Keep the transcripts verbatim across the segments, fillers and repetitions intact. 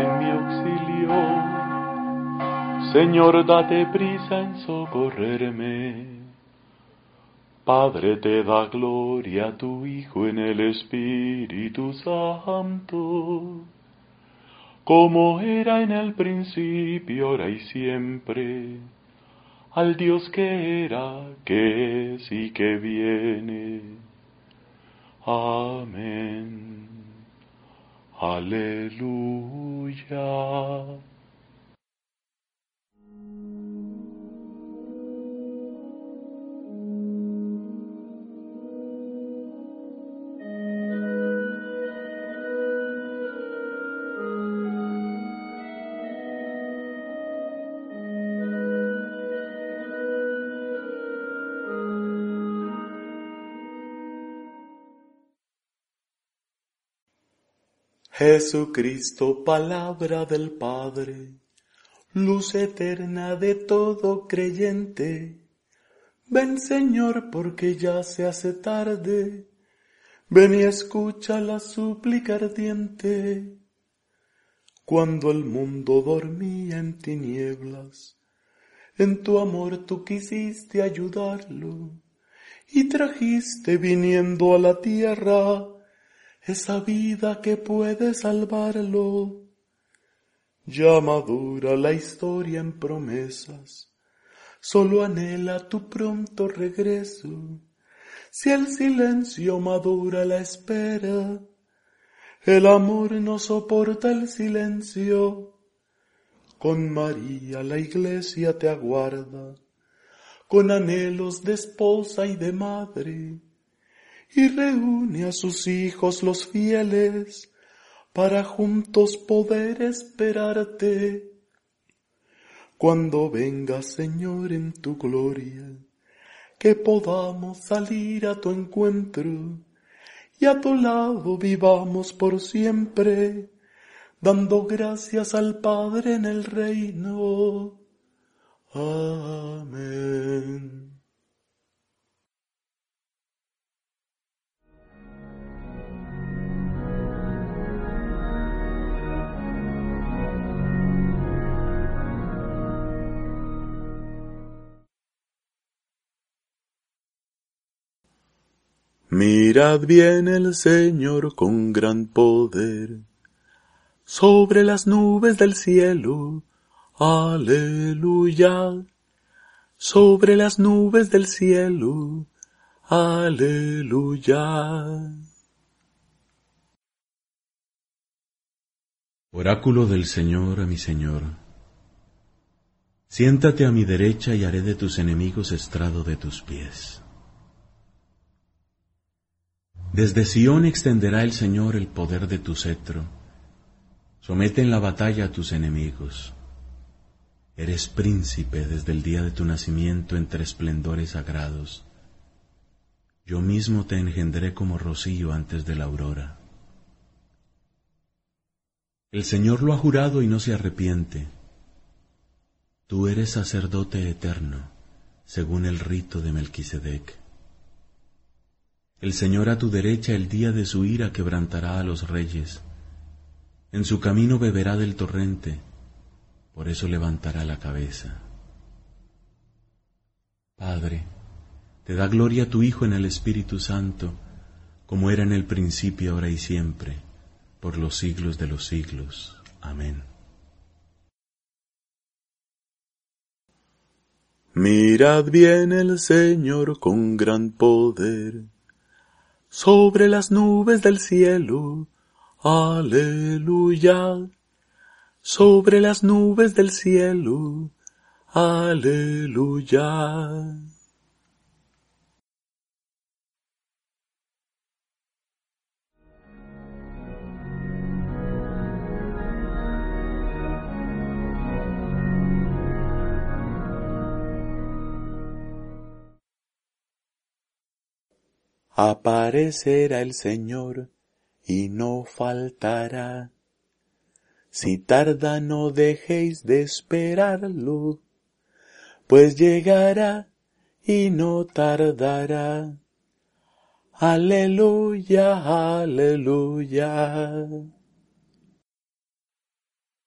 en mi auxilio. Señor, date prisa en socorrerme. Padre, te da gloria a tu Hijo en el Espíritu Santo, como era en el principio, ahora y siempre, al Dios que era, que es y que viene. Amén. Aleluya. Jesucristo, palabra del Padre, luz eterna de todo creyente, ven Señor porque ya se hace tarde, ven y escucha la súplica ardiente. Cuando el mundo dormía en tinieblas, en tu amor tú quisiste ayudarlo, y trajiste viniendo a la tierra esa vida que puede salvarlo. Ya madura la historia en promesas, solo anhela tu pronto regreso. Si el silencio madura la espera, el amor no soporta el silencio. Con María la iglesia te aguarda, con anhelos de esposa y de madre, y reúne a sus hijos los fieles, para juntos poder esperarte. Cuando vengas, Señor, en tu gloria, que podamos salir a tu encuentro, y a tu lado vivamos por siempre, dando gracias al Padre en el reino. Amén. Mirad bien, el Señor con gran poder, sobre las nubes del cielo, aleluya, sobre las nubes del cielo, aleluya. Oráculo del Señor a mi Señor. Siéntate a mi derecha y haré de tus enemigos estrado de tus pies. Desde Sión extenderá el Señor el poder de tu cetro. Somete en la batalla a tus enemigos. Eres príncipe desde el día de tu nacimiento entre esplendores sagrados. Yo mismo te engendré como rocío antes de la aurora. El Señor lo ha jurado y no se arrepiente. Tú eres sacerdote eterno, según el rito de Melquisedec. El Señor a tu derecha el día de su ira quebrantará a los reyes. En su camino beberá del torrente, por eso levantará la cabeza. Padre, te da gloria tu Hijo en el Espíritu Santo, como era en el principio, ahora y siempre, por los siglos de los siglos. Amén. Mirad bien, el Señor con gran poder, sobre las nubes del cielo, aleluya, sobre las nubes del cielo, aleluya. Aparecerá el Señor y no faltará. Si tarda, no dejéis de esperarlo, pues llegará y no tardará. Aleluya, aleluya.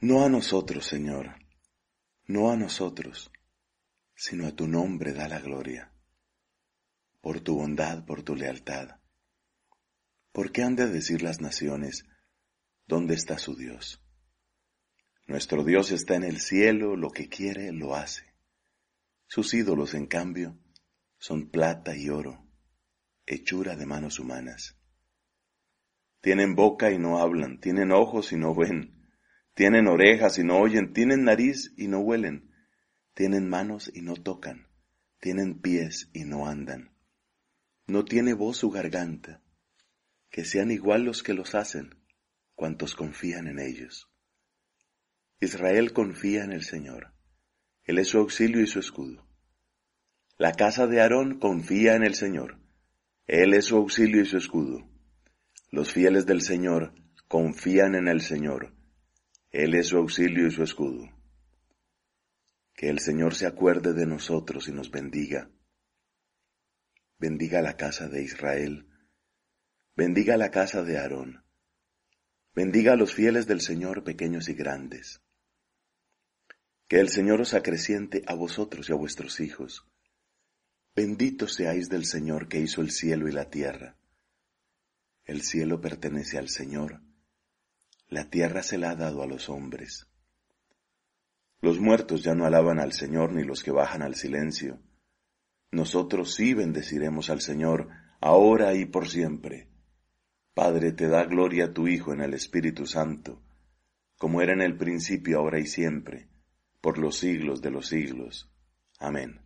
No a nosotros, Señor, no a nosotros, sino a tu nombre da la gloria, por tu bondad, por tu lealtad. ¿Por qué han de decir las naciones, dónde está su Dios? Nuestro Dios está en el cielo, lo que quiere lo hace. Sus ídolos, en cambio, son plata y oro, hechura de manos humanas. Tienen boca y no hablan, tienen ojos y no ven, tienen orejas y no oyen, tienen nariz y no huelen, tienen manos y no tocan, tienen pies y no andan. No tiene voz su garganta, que sean igual los que los hacen, cuantos confían en ellos. Israel confía en el Señor, Él es su auxilio y su escudo. La casa de Aarón confía en el Señor, Él es su auxilio y su escudo. Los fieles del Señor confían en el Señor, Él es su auxilio y su escudo. Que el Señor se acuerde de nosotros y nos bendiga. Bendiga la casa de Israel, bendiga la casa de Aarón, bendiga a los fieles del Señor, pequeños y grandes. Que el Señor os acreciente a vosotros y a vuestros hijos. Benditos seáis del Señor que hizo el cielo y la tierra. El cielo pertenece al Señor, la tierra se la ha dado a los hombres. Los muertos ya no alaban al Señor ni los que bajan al silencio. Nosotros sí bendeciremos al Señor, ahora y por siempre. Padre, te da gloria a tu Hijo en el Espíritu Santo, como era en el principio, ahora y siempre, por los siglos de los siglos. Amén.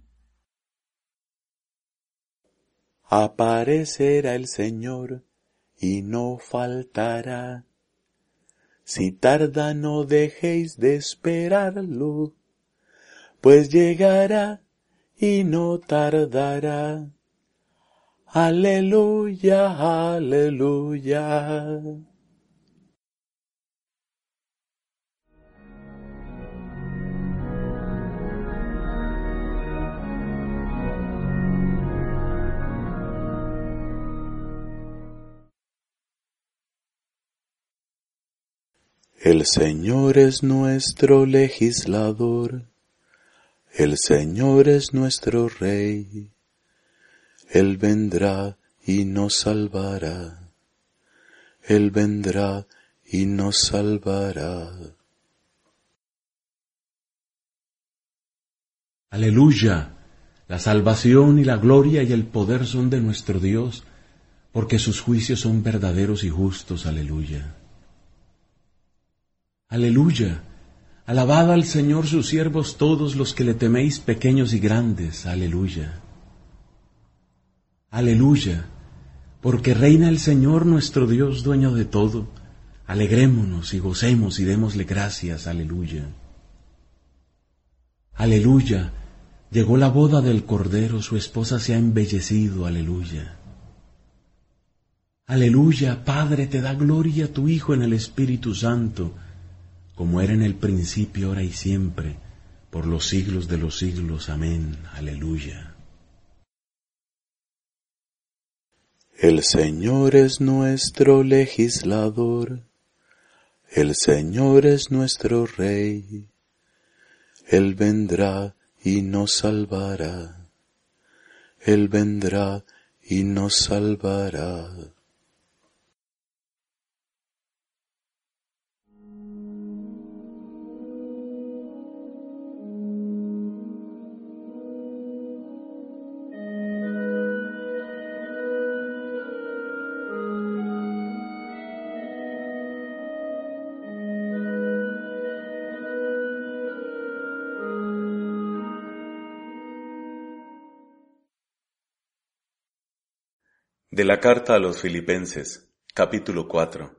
Aparecerá el Señor y no faltará. Si tarda, no dejéis de esperarlo, pues llegará y no tardará. Aleluya, aleluya. El Señor es nuestro legislador, el Señor es nuestro Rey. Él vendrá y nos salvará, Él vendrá y nos salvará. Aleluya, la salvación y la gloria y el poder son de nuestro Dios, porque sus juicios son verdaderos y justos. Aleluya. Aleluya, alabad al Señor sus siervos todos los que le teméis, pequeños y grandes. Aleluya. Aleluya, porque reina el Señor nuestro Dios, dueño de todo. Alegrémonos y gocemos y démosle gracias. Aleluya. Aleluya, llegó la boda del Cordero, su esposa se ha embellecido. Aleluya. Aleluya, Padre, te da gloria a tu Hijo en el Espíritu Santo, como era en el principio, ahora y siempre, por los siglos de los siglos. Amén. Aleluya. El Señor es nuestro legislador, el Señor es nuestro Rey. Él vendrá y nos salvará, Él vendrá y nos salvará. De la carta a los Filipenses, capítulo cuatro.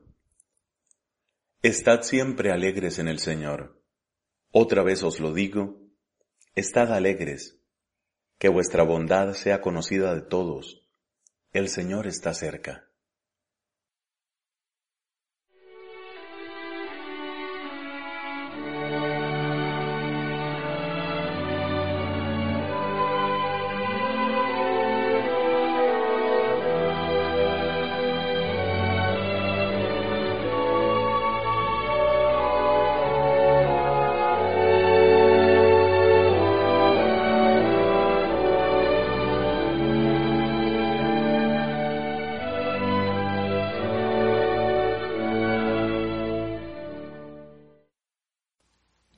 Estad siempre alegres en el Señor. Otra vez os lo digo, estad alegres, que vuestra bondad sea conocida de todos. El Señor está cerca.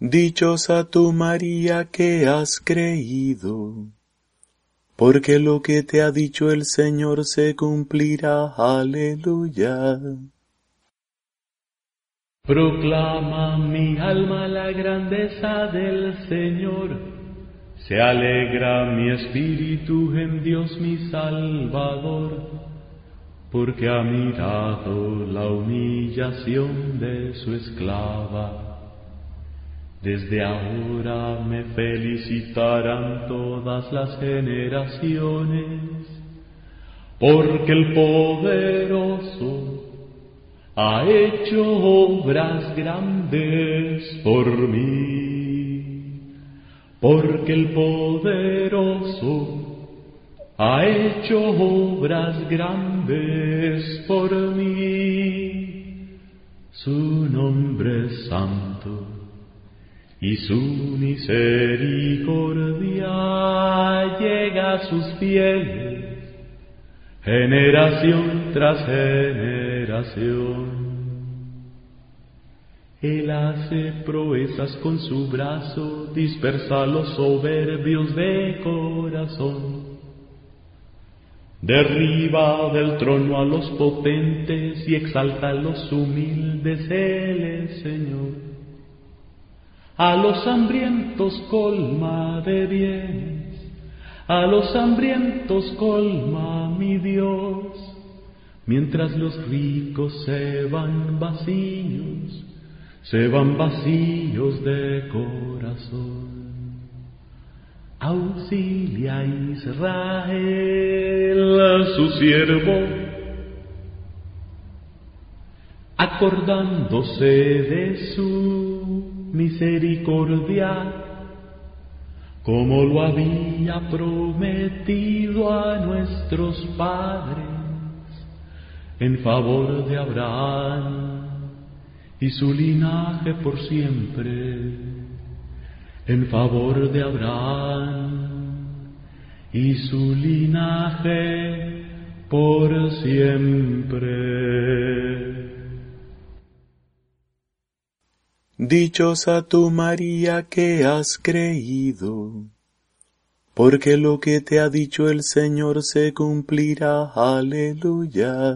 Dichosa tú, María, que has creído, porque lo que te ha dicho el Señor se cumplirá. Aleluya. Proclama mi alma la grandeza del Señor, se alegra mi espíritu en Dios mi Salvador, porque ha mirado la humillación de su esclava. Desde ahora me felicitarán todas las generaciones, porque el poderoso ha hecho obras grandes por mí, porque el poderoso ha hecho obras grandes por mí. Su nombre es santo y su misericordia llega a sus fieles, generación tras generación. Él hace proezas con su brazo, dispersa a los soberbios de corazón. Derriba del trono a los potentes y exalta a los humildes. Él es Señor. A los hambrientos colma de bienes, a los hambrientos colma mi Dios, mientras los ricos se van vacíos, se van vacíos de corazón. Auxilia a Israel, su siervo, acordándose de su misericordia, como lo había prometido a nuestros padres, en favor de Abraham y su linaje por siempre, en favor de Abraham y su linaje por siempre. Dichosa tú, María, que has creído, porque lo que te ha dicho el Señor se cumplirá. Aleluya.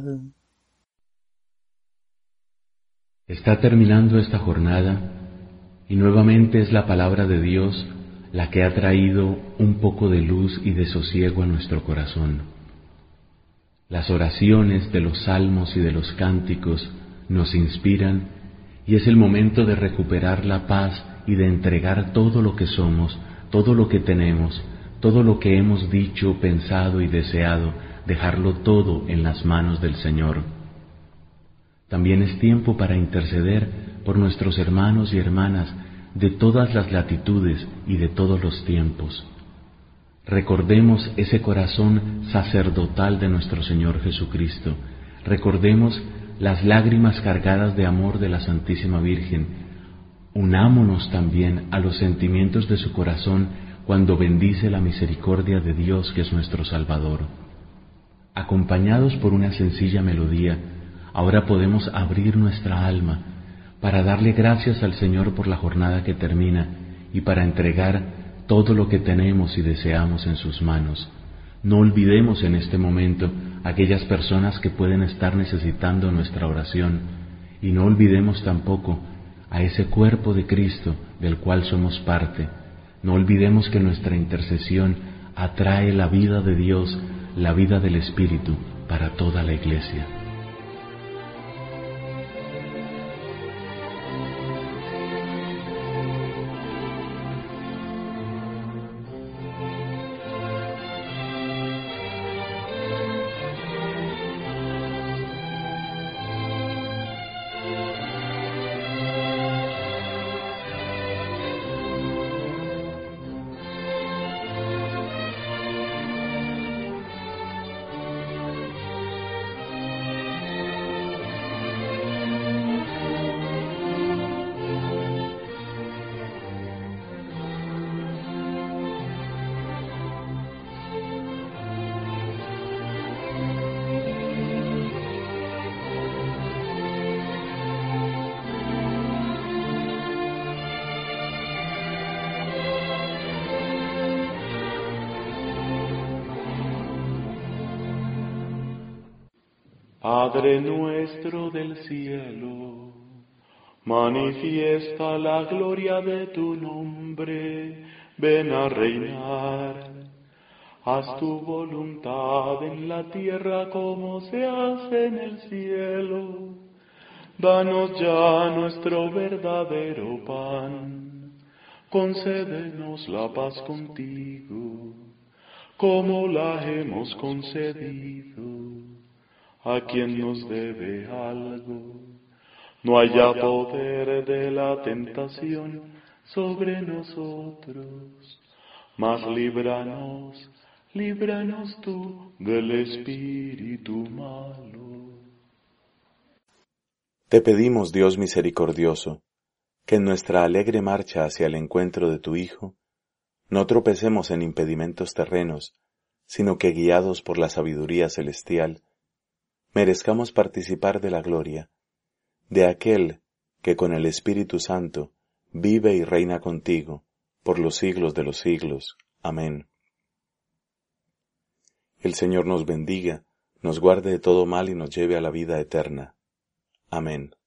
Está terminando esta jornada y nuevamente es la palabra de Dios la que ha traído un poco de luz y de sosiego a nuestro corazón. Las oraciones de los salmos y de los cánticos nos inspiran y es el momento de recuperar la paz y de entregar todo lo que somos, todo lo que tenemos, todo lo que hemos dicho, pensado y deseado, dejarlo todo en las manos del Señor. También es tiempo para interceder por nuestros hermanos y hermanas de todas las latitudes y de todos los tiempos. Recordemos ese corazón sacerdotal de nuestro Señor Jesucristo. Recordemos las lágrimas cargadas de amor de la Santísima Virgen. Unámonos también a los sentimientos de su corazón cuando bendice la misericordia de Dios, que es nuestro Salvador. Acompañados por una sencilla melodía, ahora podemos abrir nuestra alma para darle gracias al Señor por la jornada que termina y para entregar todo lo que tenemos y deseamos en sus manos. No olvidemos en este momento a aquellas personas que pueden estar necesitando nuestra oración y no olvidemos tampoco a ese cuerpo de Cristo del cual somos parte. No olvidemos que nuestra intercesión atrae la vida de Dios, la vida del Espíritu para toda la Iglesia. Padre nuestro del cielo, manifiesta la gloria de tu nombre, ven a reinar. Haz tu voluntad en la tierra como se hace en el cielo. Danos ya nuestro verdadero pan, concédenos la paz contigo, como la hemos concedido a quien nos debe algo. No haya poder de la tentación sobre nosotros, mas líbranos, líbranos tú del espíritu malo. Te pedimos, Dios misericordioso, que en nuestra alegre marcha hacia el encuentro de tu Hijo, no tropecemos en impedimentos terrenos, sino que guiados por la sabiduría celestial, merezcamos participar de la gloria de aquel que con el Espíritu Santo vive y reina contigo por los siglos de los siglos. Amén. El Señor nos bendiga, nos guarde de todo mal y nos lleve a la vida eterna. Amén.